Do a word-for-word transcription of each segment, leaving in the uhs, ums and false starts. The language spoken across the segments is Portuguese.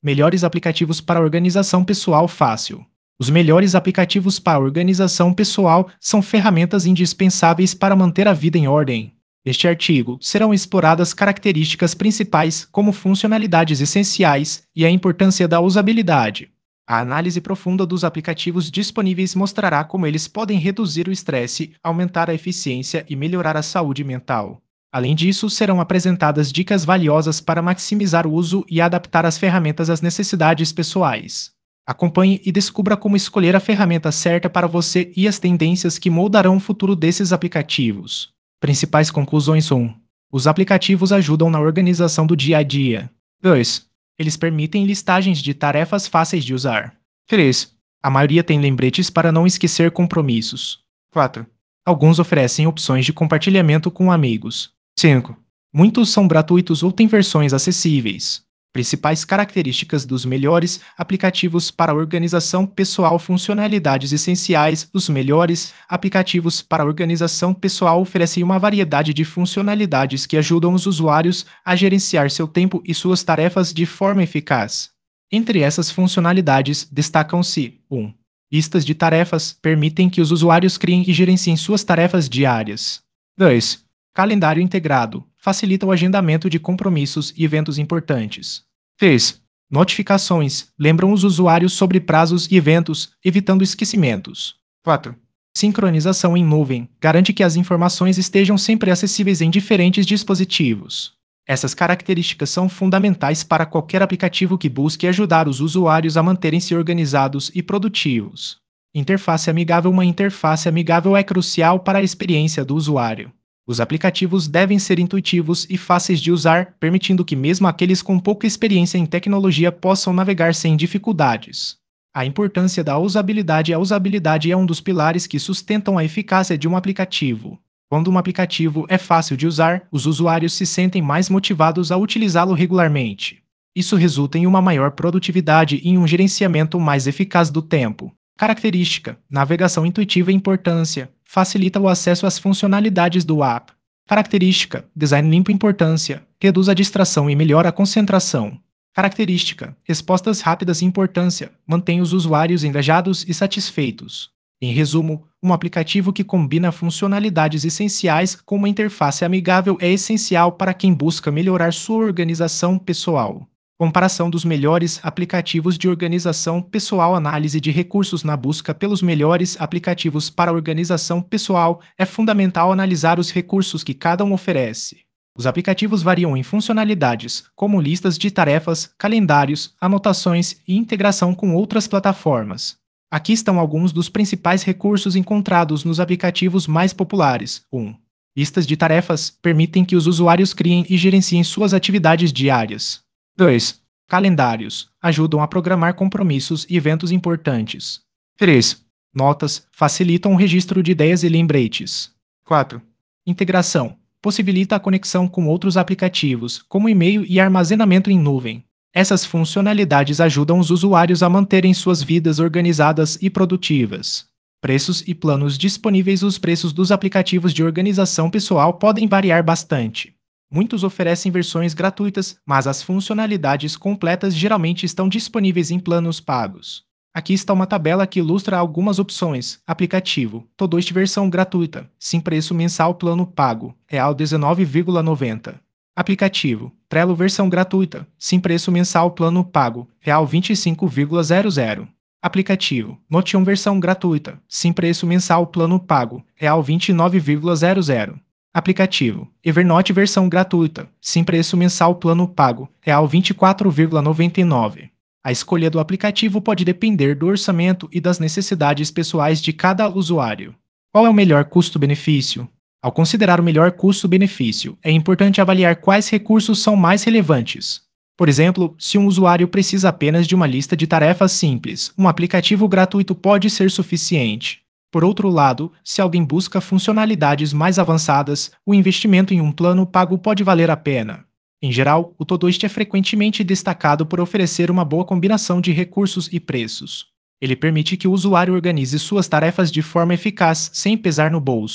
Melhores aplicativos para organização pessoal fácil. Os melhores aplicativos para organização pessoal são ferramentas indispensáveis para manter a vida em ordem. Neste artigo, serão exploradas características principais, como funcionalidades essenciais e a importância da usabilidade. A análise profunda dos aplicativos disponíveis mostrará como eles podem reduzir o estresse, aumentar a eficiência e melhorar a saúde mental. Além disso, serão apresentadas dicas valiosas para maximizar o uso e adaptar as ferramentas às necessidades pessoais. Acompanhe e descubra como escolher a ferramenta certa para você e as tendências que moldarão o futuro desses aplicativos. Principais conclusões: um. Os aplicativos ajudam na organização do dia a dia. dois. Eles permitem listagens de tarefas fáceis de usar. três. A maioria tem lembretes para não esquecer compromissos. quatro. Alguns oferecem opções de compartilhamento com amigos. cinco. Muitos são gratuitos ou têm versões acessíveis. Principais características dos melhores aplicativos para organização pessoal. Funcionalidades essenciais. Os melhores aplicativos para organização pessoal oferecem uma variedade de funcionalidades que ajudam os usuários a gerenciar seu tempo e suas tarefas de forma eficaz. Entre essas funcionalidades, destacam-se: um. Listas de tarefas permitem que os usuários criem e gerenciem suas tarefas diárias. dois. Calendário integrado facilita o agendamento de compromissos e eventos importantes. três. Notificações lembram os usuários sobre prazos e eventos, evitando esquecimentos. quatro. Sincronização em nuvem garante que as informações estejam sempre acessíveis em diferentes dispositivos. Essas características são fundamentais para qualquer aplicativo que busque ajudar os usuários a manterem-se organizados e produtivos. Interface amigável. Uma interface amigável é crucial para a experiência do usuário. Os aplicativos devem ser intuitivos e fáceis de usar, permitindo que mesmo aqueles com pouca experiência em tecnologia possam navegar sem dificuldades. A importância da usabilidade. A usabilidade é um dos pilares que sustentam a eficácia de um aplicativo. Quando um aplicativo é fácil de usar, os usuários se sentem mais motivados a utilizá-lo regularmente. Isso resulta em uma maior produtividade e em um gerenciamento mais eficaz do tempo. Característica: navegação intuitiva e importância. Facilita o acesso às funcionalidades do app. Característica: design limpo e importância. Reduz a distração e melhora a concentração. Característica: respostas rápidas e importância. Mantém os usuários engajados e satisfeitos. Em resumo, um aplicativo que combina funcionalidades essenciais com uma interface amigável é essencial para quem busca melhorar sua organização pessoal. Comparação dos melhores aplicativos de organização pessoal. Análise de recursos. Na busca pelos melhores aplicativos para organização pessoal, é fundamental analisar os recursos que cada um oferece. Os aplicativos variam em funcionalidades, como listas de tarefas, calendários, anotações e integração com outras plataformas. Aqui estão alguns dos principais recursos encontrados nos aplicativos mais populares. um. Listas de tarefas permitem que os usuários criem e gerenciem suas atividades diárias. dois. Calendários ajudam a programar compromissos e eventos importantes. três. Notas facilitam o registro de ideias e lembretes. quatro. Integração possibilita a conexão com outros aplicativos, como e-mail e armazenamento em nuvem. Essas funcionalidades ajudam os usuários a manterem suas vidas organizadas e produtivas. Preços e planos disponíveis. Os preços dos aplicativos de organização pessoal podem variar bastante. Muitos oferecem versões gratuitas, mas as funcionalidades completas geralmente estão disponíveis em planos pagos. Aqui está uma tabela que ilustra algumas opções. Aplicativo: Todoist versão gratuita, sem preço mensal. Plano pago, real dezenove reais e noventa centavos. Aplicativo: Trello versão gratuita, sem preço mensal. Plano pago, real vinte e cinco reais e zero centavos. Aplicativo: Notion versão gratuita, sem preço mensal. Plano pago, real vinte e nove reais e zero centavos. Aplicativo: Evernote versão gratuita, sem preço mensal. Plano pago, real vinte e quatro reais e noventa e nove centavos. A escolha do aplicativo pode depender do orçamento e das necessidades pessoais de cada usuário. Qual é o melhor custo-benefício? Ao considerar o melhor custo-benefício, é importante avaliar quais recursos são mais relevantes. Por exemplo, se um usuário precisa apenas de uma lista de tarefas simples, um aplicativo gratuito pode ser suficiente. Por outro lado, se alguém busca funcionalidades mais avançadas, o investimento em um plano pago pode valer a pena. Em geral, o Todoist é frequentemente destacado por oferecer uma boa combinação de recursos e preços. Ele permite que o usuário organize suas tarefas de forma eficaz, sem pesar no bolso.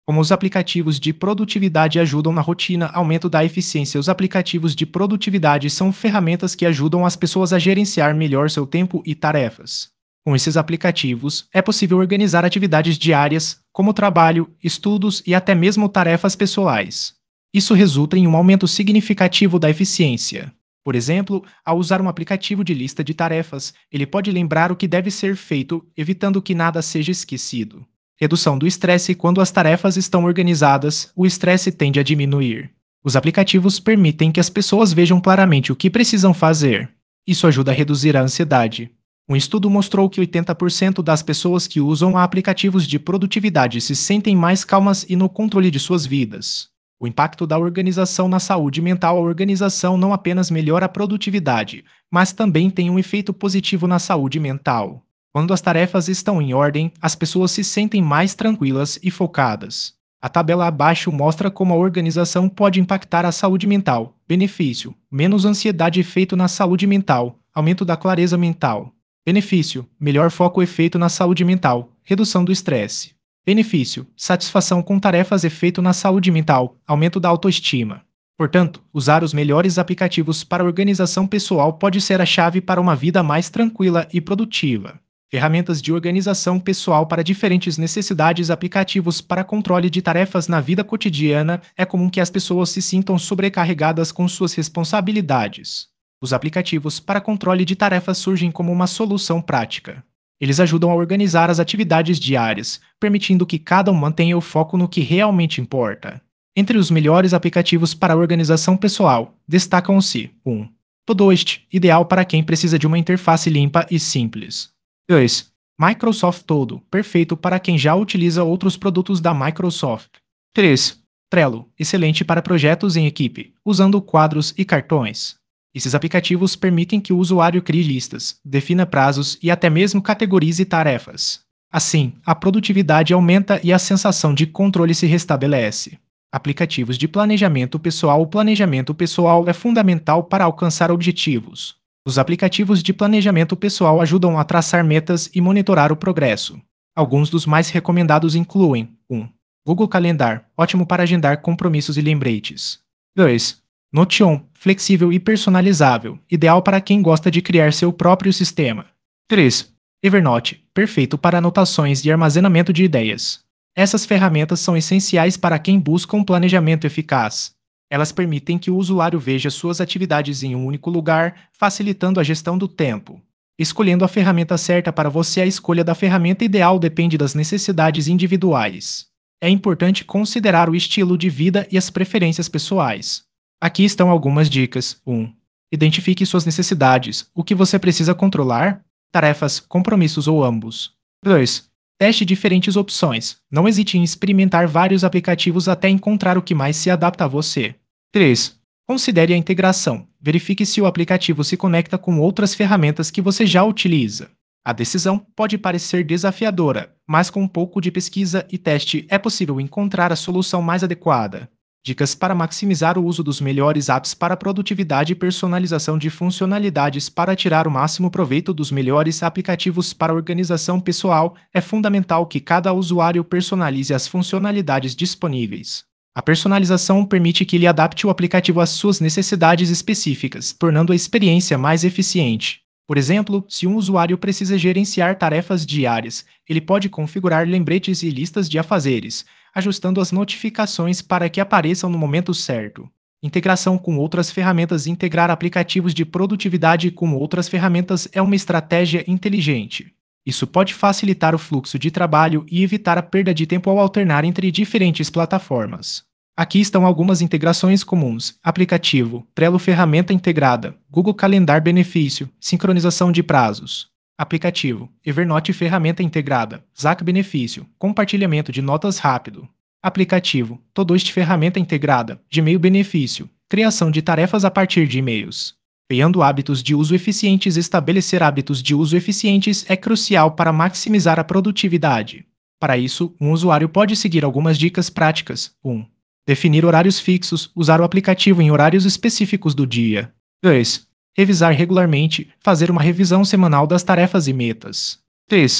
Como os aplicativos de produtividade ajudam na rotina, aumento da eficiência. Os aplicativos de produtividade são ferramentas que ajudam as pessoas a gerenciar melhor seu tempo e tarefas. Com esses aplicativos, é possível organizar atividades diárias, como trabalho, estudos e até mesmo tarefas pessoais. Isso resulta em um aumento significativo da eficiência. Por exemplo, ao usar um aplicativo de lista de tarefas, ele pode lembrar o que deve ser feito, evitando que nada seja esquecido. Redução do estresse. Quando as tarefas estão organizadas, o estresse tende a diminuir. Os aplicativos permitem que as pessoas vejam claramente o que precisam fazer. Isso ajuda a reduzir a ansiedade. Um estudo mostrou que oitenta por cento das pessoas que usam aplicativos de produtividade se sentem mais calmas e no controle de suas vidas. O impacto da organização na saúde mental. A organização não apenas melhora a produtividade, mas também tem um efeito positivo na saúde mental. Quando as tarefas estão em ordem, as pessoas se sentem mais tranquilas e focadas. A tabela abaixo mostra como a organização pode impactar a saúde mental. Benefício: menos ansiedade. Efeito na saúde mental: aumento da clareza mental. Benefício: melhor foco. Efeito na saúde mental: redução do estresse. Benefício: satisfação com tarefas. Efeito na saúde mental: aumento da autoestima. Portanto, usar os melhores aplicativos para organização pessoal pode ser a chave para uma vida mais tranquila e produtiva. Ferramentas de organização pessoal para diferentes necessidades. Aplicativos para controle de tarefas na vida cotidiana. É comum que as pessoas se sintam sobrecarregadas com suas responsabilidades. Os aplicativos para controle de tarefas surgem como uma solução prática. Eles ajudam a organizar as atividades diárias, permitindo que cada um mantenha o foco no que realmente importa. Entre os melhores aplicativos para organização pessoal, destacam-se: um. Todoist, ideal para quem precisa de uma interface limpa e simples. dois. Microsoft Todo, perfeito para quem já utiliza outros produtos da Microsoft. três. Trello, excelente para projetos em equipe, usando quadros e cartões. Esses aplicativos permitem que o usuário crie listas, defina prazos e até mesmo categorize tarefas. Assim, a produtividade aumenta e a sensação de controle se restabelece. Aplicativos de planejamento pessoal. O planejamento pessoal é fundamental para alcançar objetivos. Os aplicativos de planejamento pessoal ajudam a traçar metas e monitorar o progresso. Alguns dos mais recomendados incluem: um. Google Calendar, ótimo para agendar compromissos e lembretes. dois. Notion, flexível e personalizável, ideal para quem gosta de criar seu próprio sistema. três. Evernote, perfeito para anotações e armazenamento de ideias. Essas ferramentas são essenciais para quem busca um planejamento eficaz. Elas permitem que o usuário veja suas atividades em um único lugar, facilitando a gestão do tempo. Escolhendo a ferramenta certa para você. A escolha da ferramenta ideal depende das necessidades individuais. É importante considerar o estilo de vida e as preferências pessoais. Aqui estão algumas dicas. um. Identifique suas necessidades. O que você precisa controlar? Tarefas, compromissos ou ambos. dois. Teste diferentes opções. Não hesite em experimentar vários aplicativos até encontrar o que mais se adapta a você. três. Considere a integração. Verifique se o aplicativo se conecta com outras ferramentas que você já utiliza. A decisão pode parecer desafiadora, mas com um pouco de pesquisa e teste é possível encontrar a solução mais adequada. Dicas para maximizar o uso dos melhores apps para produtividade e personalização de funcionalidades. Para tirar o máximo proveito dos melhores aplicativos para organização pessoal, é fundamental que cada usuário personalize as funcionalidades disponíveis. A personalização permite que ele adapte o aplicativo às suas necessidades específicas, tornando a experiência mais eficiente. Por exemplo, se um usuário precisa gerenciar tarefas diárias, ele pode configurar lembretes e listas de afazeres, ajustando as notificações para que apareçam no momento certo. Integração com outras ferramentas. Integrar aplicativos de produtividade com outras ferramentas é uma estratégia inteligente. Isso pode facilitar o fluxo de trabalho e evitar a perda de tempo ao alternar entre diferentes plataformas. Aqui estão algumas integrações comuns: aplicativo, Trello, ferramenta integrada, Google Calendar, benefício, sincronização de prazos. Aplicativo, Evernote, ferramenta integrada, Zack, benefício, compartilhamento de notas rápido. Aplicativo, Todoist, ferramenta integrada, Gmail, benefício, criação de tarefas a partir de e-mails. Criando hábitos de uso eficientes. Estabelecer hábitos de uso eficientes é crucial para maximizar a produtividade. Para isso, um usuário pode seguir algumas dicas práticas. um. Definir horários fixos. Usar o aplicativo em horários específicos do dia. dois. Revisar regularmente. Fazer uma revisão semanal das tarefas e metas. três.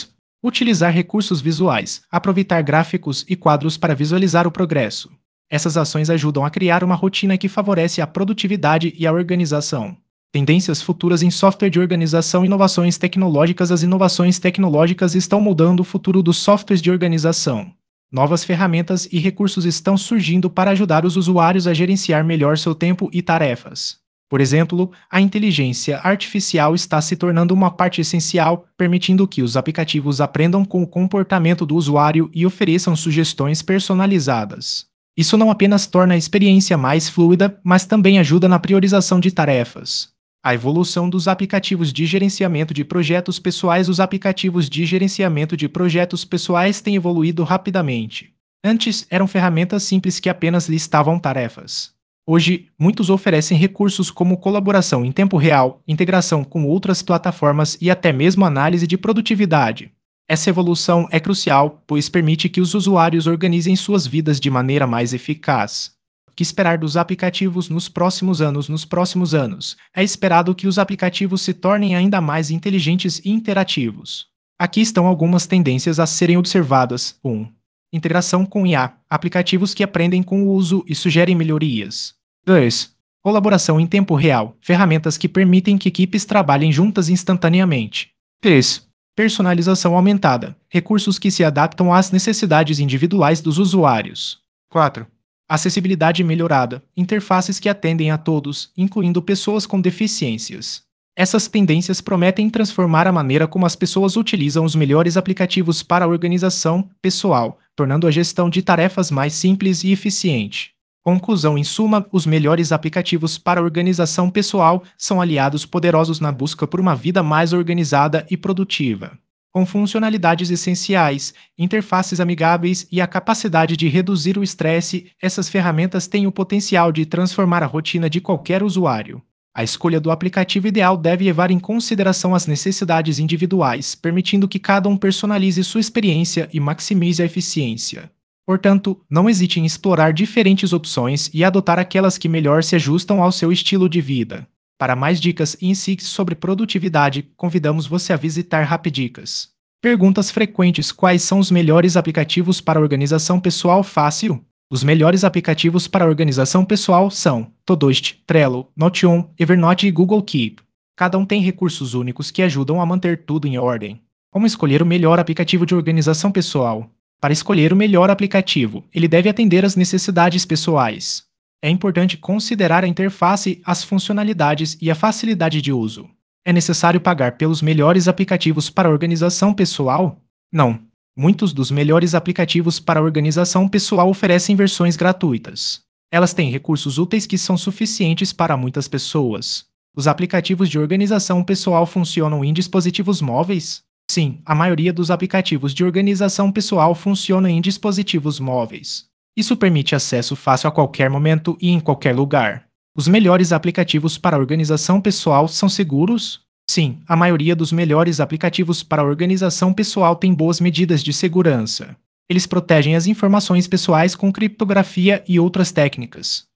Utilizar recursos visuais, aproveitar gráficos e quadros para visualizar o progresso. Essas ações ajudam a criar uma rotina que favorece a produtividade e a organização. Tendências futuras em software de organização e inovações tecnológicas. As inovações tecnológicas estão moldando o futuro dos softwares de organização. Novas ferramentas e recursos estão surgindo para ajudar os usuários a gerenciar melhor seu tempo e tarefas. Por exemplo, a inteligência artificial está se tornando uma parte essencial, permitindo que os aplicativos aprendam com o comportamento do usuário e ofereçam sugestões personalizadas. Isso não apenas torna a experiência mais fluida, mas também ajuda na priorização de tarefas. A evolução dos aplicativos de gerenciamento de projetos pessoais. Os aplicativos de gerenciamento de projetos pessoais têm evoluído rapidamente. Antes, eram ferramentas simples que apenas listavam tarefas. Hoje, muitos oferecem recursos como colaboração em tempo real, integração com outras plataformas e até mesmo análise de produtividade. Essa evolução é crucial, pois permite que os usuários organizem suas vidas de maneira mais eficaz. O que esperar dos aplicativos nos próximos anos? Nos próximos anos, é esperado que os aplicativos se tornem ainda mais inteligentes e interativos. Aqui estão algumas tendências a serem observadas. um. Integração com I A, aplicativos que aprendem com o uso e sugerem melhorias. dois. Colaboração em tempo real, ferramentas que permitem que equipes trabalhem juntas instantaneamente. três. Personalização aumentada, recursos que se adaptam às necessidades individuais dos usuários. quatro. Acessibilidade melhorada, interfaces que atendem a todos, incluindo pessoas com deficiências. Essas tendências prometem transformar a maneira como as pessoas utilizam os melhores aplicativos para a organização pessoal, tornando a gestão de tarefas mais simples e eficiente. Conclusão: em suma, os melhores aplicativos para a organização pessoal são aliados poderosos na busca por uma vida mais organizada e produtiva. Com funcionalidades essenciais, interfaces amigáveis e a capacidade de reduzir o estresse, essas ferramentas têm o potencial de transformar a rotina de qualquer usuário. A escolha do aplicativo ideal deve levar em consideração as necessidades individuais, permitindo que cada um personalize sua experiência e maximize a eficiência. Portanto, não hesite em explorar diferentes opções e adotar aquelas que melhor se ajustam ao seu estilo de vida. Para mais dicas e insights sobre produtividade, convidamos você a visitar Rapidicas. Perguntas frequentes: quais são os melhores aplicativos para organização pessoal fácil? Os melhores aplicativos para organização pessoal são Todoist, Trello, Notion, Evernote e Google Keep. Cada um tem recursos únicos que ajudam a manter tudo em ordem. Como escolher o melhor aplicativo de organização pessoal? Para escolher o melhor aplicativo, ele deve atender às necessidades pessoais. É importante considerar a interface, as funcionalidades e a facilidade de uso. É necessário pagar pelos melhores aplicativos para organização pessoal? Não. Muitos dos melhores aplicativos para organização pessoal oferecem versões gratuitas. Elas têm recursos úteis que são suficientes para muitas pessoas. Os aplicativos de organização pessoal funcionam em dispositivos móveis? Sim, a maioria dos aplicativos de organização pessoal funcionam em dispositivos móveis. Isso permite acesso fácil a qualquer momento e em qualquer lugar. Os melhores aplicativos para organização pessoal são seguros? Sim, a maioria dos melhores aplicativos para organização pessoal tem boas medidas de segurança. Eles protegem as informações pessoais com criptografia e outras técnicas.